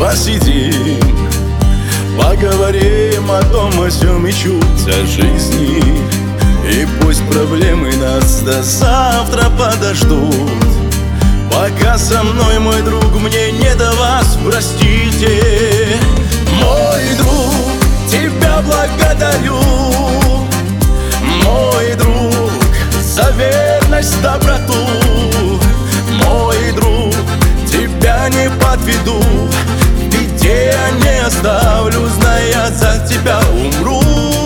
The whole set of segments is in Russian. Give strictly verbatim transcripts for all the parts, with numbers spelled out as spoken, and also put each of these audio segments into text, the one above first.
посидим, поговорим о том, о сём и чуть о жизни. И пусть проблемы нас до завтра подождут, пока со мной мой друг, мне не до вас, простите. Мой друг, тебя благодарю, мой друг, за верность, доброту. Мой друг, тебя не подведу, в беде я не оставлю, зная, за тебя умру.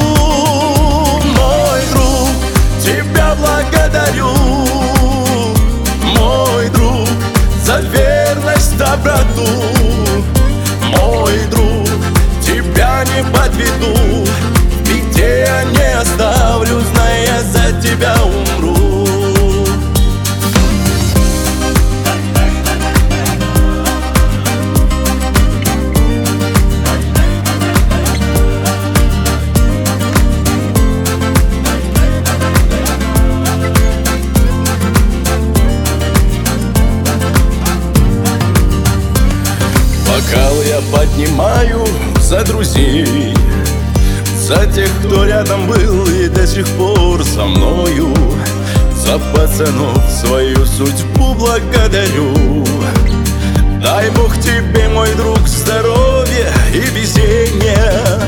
Мой друг, тебя благодарю, мой друг, за верность, доброту. Мой друг, тебя не подведу, в беде я не оставлю, зная, за тебя умру. Бокал я поднимаю за друзей, за тех, кто рядом был и до сих пор со мною, за пацанов свою судьбу благодарю. Дай Бог тебе, мой друг, здоровья и везения,